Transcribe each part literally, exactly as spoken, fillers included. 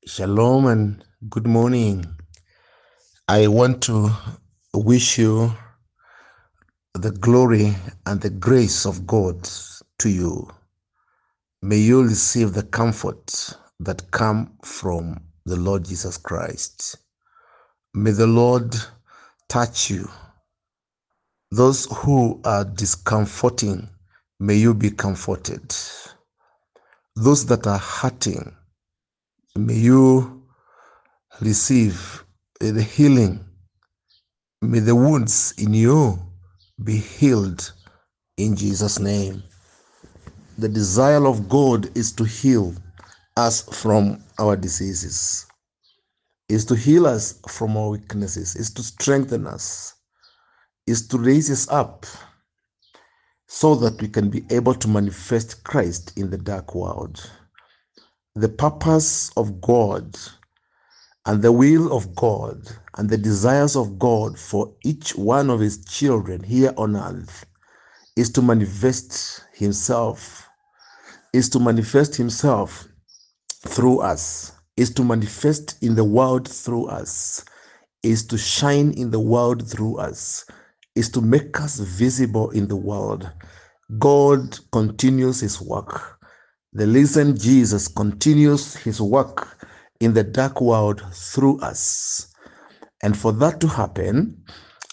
Shalom and good morning. I want to wish you the glory and the grace of God to you. May you receive the comfort that come from the Lord Jesus Christ. May the Lord touch you. Those who are discomforting, may you be comforted. Those that are hurting, may you receive the healing. May the wounds in you be healed in Jesus' name. The desire of God is to heal us from our diseases, is to heal us from our weaknesses, is to strengthen us, is to raise us up so that we can be able to manifest Christ in the dark world. The purpose of God and the will of God and the desires of God for each one of his children here on earth is to manifest himself, is to manifest himself through us, is to manifest in the world through us, is to shine in the world through us, is to make us visible in the world. God continues his work. The risen Jesus continues his work in the dark world through us. And for that to happen,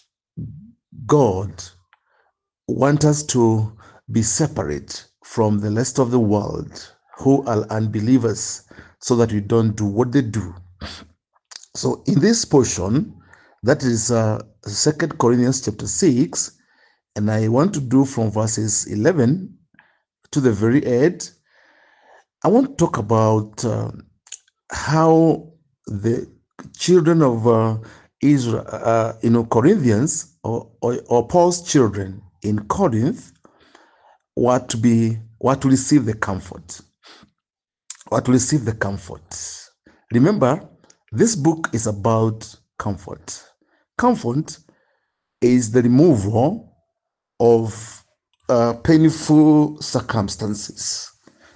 God wants us to be separate from the rest of the world who are unbelievers so that we don't do what they do. So in this portion, that is uh, Second Corinthians chapter six, and I want to do from verses eleven to the very end. I want to talk about uh, how the children of uh, Israel, uh, you know, Corinthians, or, or, or Paul's children in Corinth, were to be, were to receive the comfort, were to receive the comfort. Remember, this book is about comfort. Comfort is the removal of uh, painful circumstances,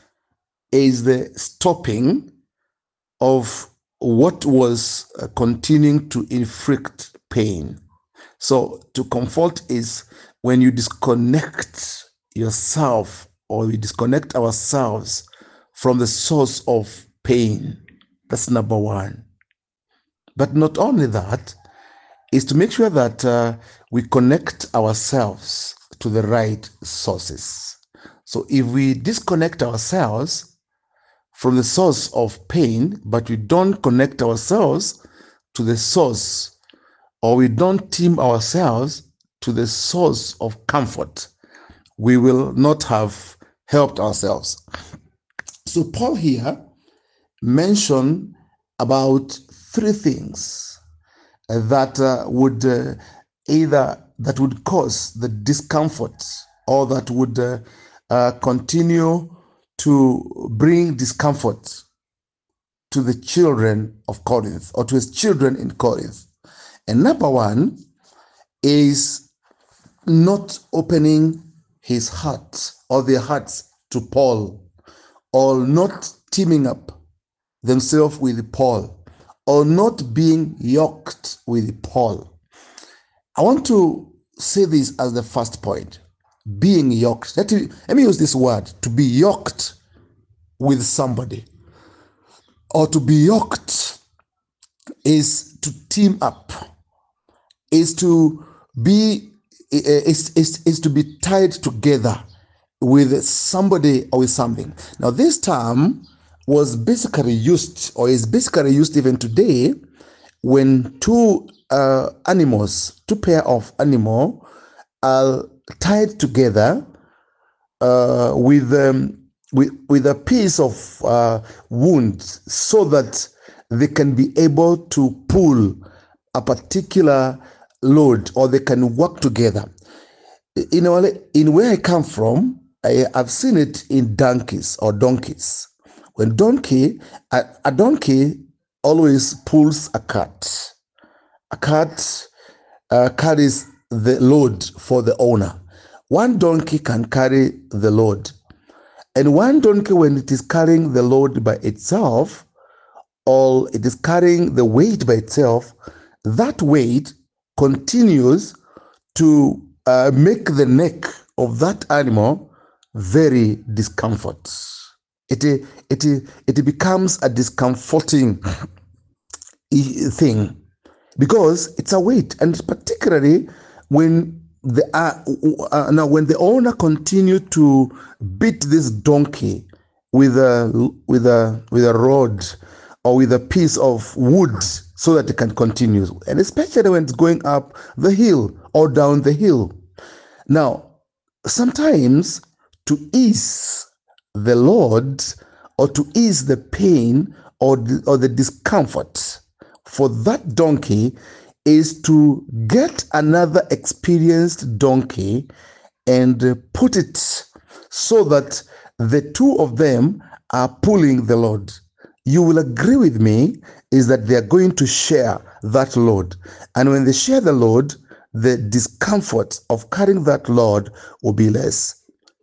is the stopping of what was uh, continuing to inflict pain. So to comfort is when you disconnect yourself, or we disconnect ourselves from the source of pain. That's number one. But not only that, is to make sure that uh, we connect ourselves to the right sources. So if we disconnect ourselves from the source of pain, but we don't connect ourselves to the source, or we don't team ourselves to the source of comfort, we will not have helped ourselves. So Paul here mentioned about three things that uh, would uh, either that would cause the discomfort, or that would uh, uh, continue to bring discomfort to the children of Corinth, or to his children in Corinth. And number one is not opening his heart, or their hearts, to Paul, or not teaming up themselves with Paul, or not being yoked with Paul. I want to say this as the first point. Being yoked. Let me, let me use this word, to be yoked with somebody, or to be yoked is to team up, is to be is, is, is to be tied together with somebody or with something. Now this term was basically used, or is basically used even today, when two uh, animals, two pair of animal are tied together uh, with, um, with with a piece of uh, wound, so that they can be able to pull a particular load, or they can work together. You know, in where I come from, I have seen it in donkeys or donkeys. When donkey, a, a donkey always pulls a cart. A cart uh, carries the load for the owner. One donkey can carry the load. And one donkey, when it is carrying the load by itself, or it is carrying the weight by itself, that weight continues to uh, make the neck of that animal very discomfort. It, it, it becomes a discomforting thing because it's a weight, and particularly when the uh, uh, now when the owner continued to beat this donkey with a with a with a rod or with a piece of wood so that it can continue, and especially when it's going up the hill or down the hill. Now, sometimes to ease the load or to ease the pain or the, or the discomfort for that donkey is to get another experienced donkey and put it so that the two of them are pulling the load. You will agree with me is that they are going to share that load. And when they share the load, the discomfort of carrying that load will be less.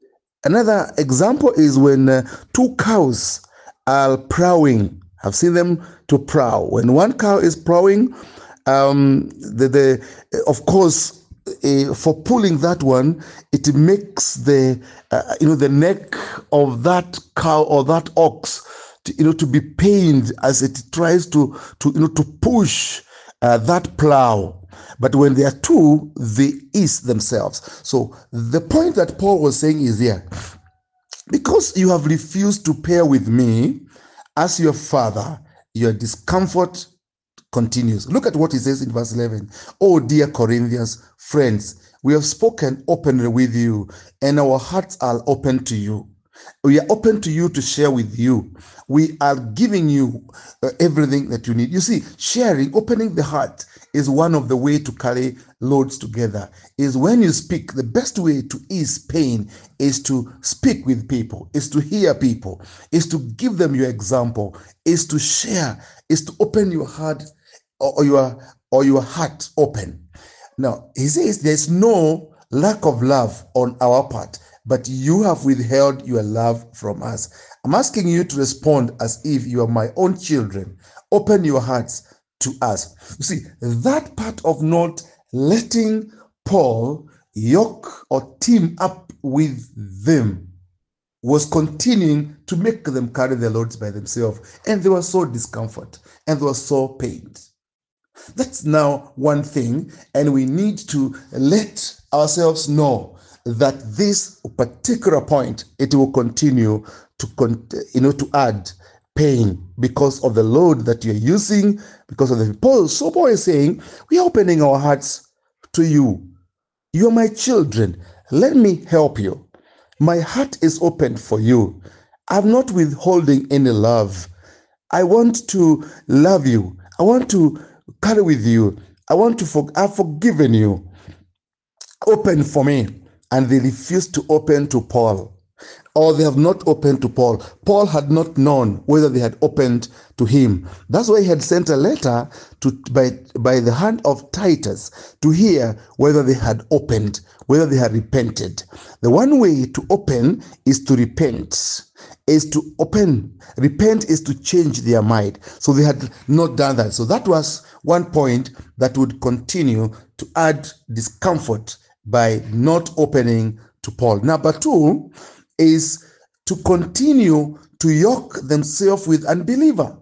Another example is when uh, two cows are plowing. I've seen them to plow. When one cow is plowing, um, the, the of course, uh, for pulling that one, it makes the uh, you know the neck of that cow or that ox, to, you know, to be pained as it tries to to you know to push uh, that plow. But when they are two, they ease themselves. So the point that Paul was saying is here, because you have refused to pair with me as your father, your discomfort continues. Look at what he says in verse eleven. Oh, dear Corinthians, friends, we have spoken openly with you, and our hearts are open to you. We are open to you to share with you. We are giving you uh, everything that you need. You see, sharing, opening the heart is one of the way to carry loads together. Is when you speak, the best way to ease pain is to speak with people, is to hear people, is to give them your example, is to share, is to open your heart or your or your heart open. Now, he says there's no lack of love on our part, but you have withheld your love from us. I'm asking you to respond as if you are my own children. Open your hearts to us. You see, that part of not letting Paul yoke or team up with them was continuing to make them carry their loads by themselves. And they were so discomfort and they were so pained. That's now one thing, and we need to let ourselves know that this particular point, it will continue to, you know, to add pain because of the load that you're using, because of the Paul. So Paul is saying, we are opening our hearts to you. You are my children. Let me help you. My heart is open for you. I'm not withholding any love. I want to love you. I want to carry with you. I want to for, I've forgiven you. Open for me. And they refused to open to Paul, or they have not opened to Paul. Paul had not known whether they had opened to him. That's why he had sent a letter to by, by the hand of Titus to hear whether they had opened, whether they had repented. The one way to open is to repent, is to open. Repent is to change their mind. So they had not done that. So that was one point that would continue to add discomfort by not opening to Paul. Number two is to continue to yoke themselves with unbeliever.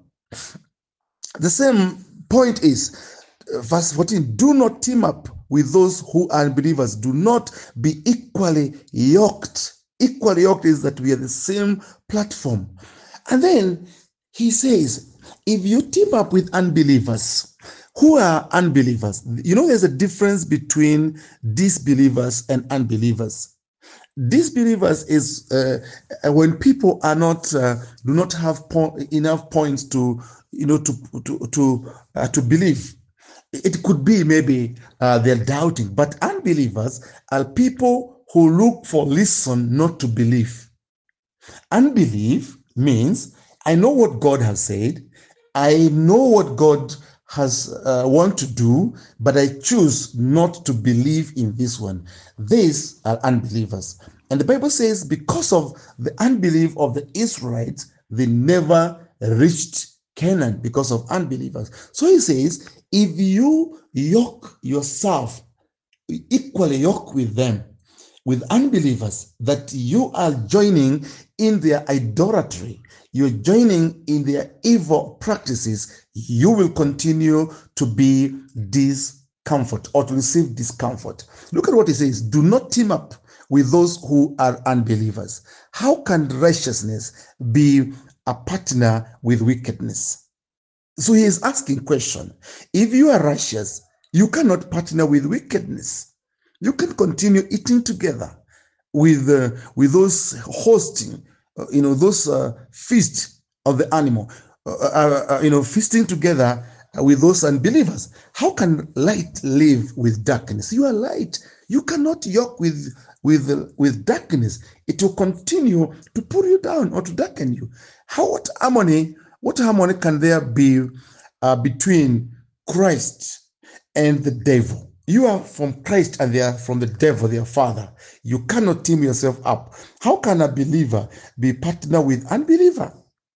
The same point is, verse fourteen, do not team up with those who are unbelievers. Do not be equally yoked. Equally yoked is that we are the same platform. And then he says, if you team up with unbelievers, who are unbelievers? You know, there's a difference between disbelievers and unbelievers. Disbelievers is uh, when people are not uh, do not have po- enough points to you know to to to uh, to believe. It could be maybe uh, they're doubting, but unbelievers are people who look for reason not to believe. Unbelief means I know what God has said, I know what God has uh, want to do, but I choose not to believe in this one. These are unbelievers. And the Bible says because of the unbelief of the Israelites, they never reached Canaan because of unbelievers. So he says, if you yoke yourself, equally yoke with them, with unbelievers, that you are joining in their idolatry, you're joining in their evil practices, you will continue to be discomfort or to receive discomfort. Look at what he says. Do not team up with those who are unbelievers. How can righteousness be a partner with wickedness? So he is asking question. If you are righteous, you cannot partner with wickedness. You can continue eating together with uh, with those hosting, uh, you know, those uh, feast of the animal, uh, uh, uh, you know, feasting together with those unbelievers. How can light live with darkness? You are light. You cannot yoke with with uh, with darkness. It will continue to pull you down or to darken you. How what harmony? What harmony can there be uh, between Christ and the devil? You are from Christ and they are from the devil, their father. You cannot team yourself up. How can a believer be partner with unbeliever?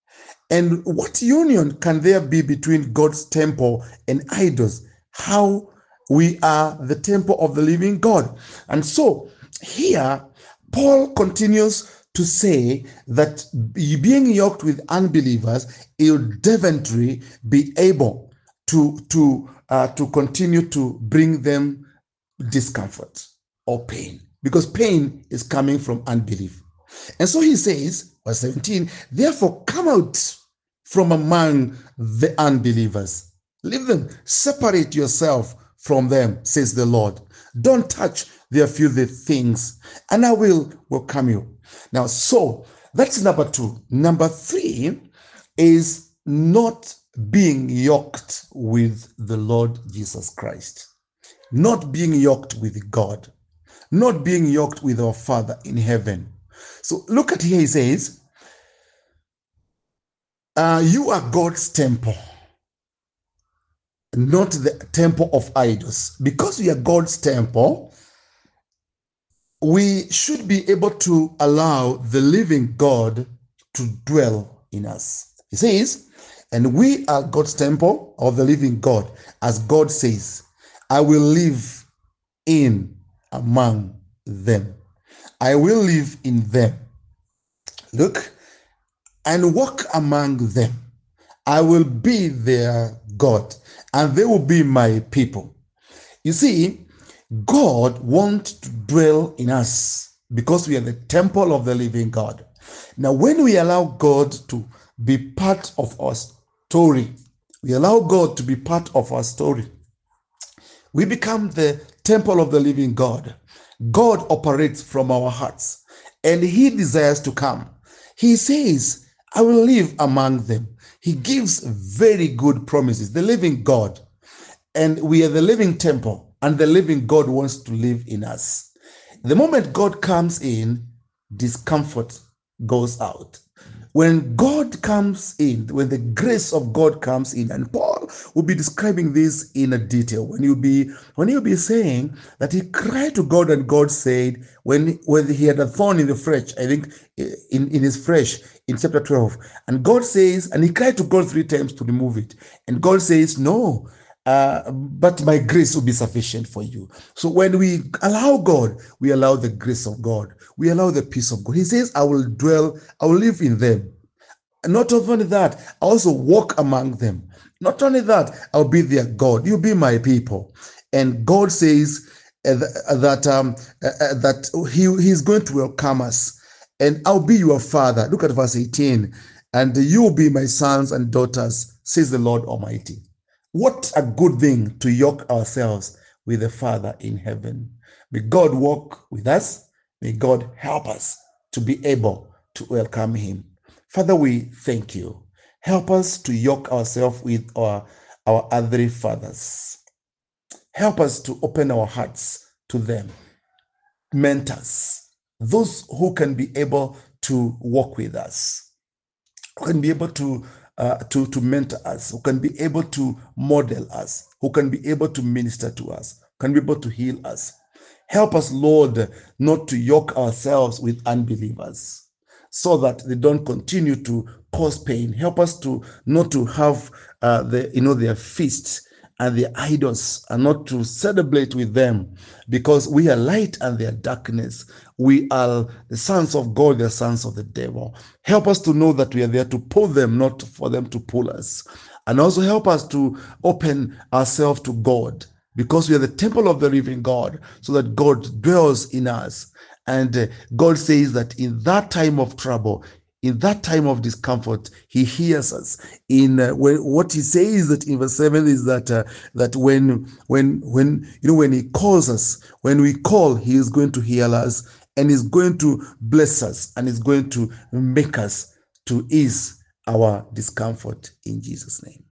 And what union can there be between God's temple and idols? How we are the temple of the living God. And so here, Paul continues to say that being yoked with unbelievers, he'll definitely be able to, to, uh, to continue to bring them discomfort or pain, because pain is coming from unbelief. And so he says, verse seventeen, therefore come out from among the unbelievers. Leave them, separate yourself from them, says the Lord. Don't touch their filthy things, and I will welcome you. Now, so that's number two. Number three is not being yoked with the Lord Jesus Christ. Not being yoked with God. Not being yoked with our Father in heaven. So look at here, he says, uh, you are God's temple, not the temple of idols. Because we are God's temple, we should be able to allow the living God to dwell in us. He says, and we are God's temple of the living God, as God says, I will live in among them. I will live in them. Look, and walk among them. I will be their God, and they will be my people. You see, God wants to dwell in us because we are the temple of the living God. Now, when we allow God to be part of our story, we allow God to be part of our story, we become the temple of the living God. God operates from our hearts, and he desires to come. He says, I will live among them. He gives very good promises, the living God. And we are the living temple, and the living God wants to live in us. The moment God comes in, discomfort goes out. When God comes in, when the grace of God comes in, and Paul will be describing this in a detail, when you be when you be saying that he cried to God, and God said, when when he had a thorn in the flesh, I think in, in his flesh, in chapter twelve, and God says, and he cried to God three times to remove it, and God says, no, uh, but my grace will be sufficient for you. So when we allow God, we allow the grace of God. We allow the peace of God. He says, I will dwell, I will live in them. And not only that, I also walk among them. Not only that, I'll be their God. You'll be my people. And God says uh, that um, uh, uh, that he, he's going to welcome us. And I'll be your father. Look at verse eighteen. And you will be my sons and daughters, says the Lord Almighty. What a good thing to yoke ourselves with the Father in heaven. May God walk with us. May God help us to be able to welcome him. Father, we thank you. Help us to yoke ourselves with our, our earthly fathers. Help us to open our hearts to them. Mentors, those who can be able to walk with us, who can be able to Uh, to, to mentor us, who can be able to model us, who can be able to minister to us, can be able to heal us. Help us, Lord, not to yoke ourselves with unbelievers so that they don't continue to cause pain. Help us to not to have uh, the you know their feasts and their idols, and not to celebrate with them, because we are light and they are darkness. We are the sons of God, they are sons of the devil. Help us to know that we are there to pull them, not for them to pull us. And also help us to open ourselves to God, because we are the temple of the living God, so that God dwells in us. And uh, God says that in that time of trouble, in that time of discomfort, he hears us. In uh, when, what he says that in verse seven is that uh, that when when when you know when he calls us, when we call, he is going to hear us, and is going to bless us, and is going to make us to ease our discomfort in Jesus' name.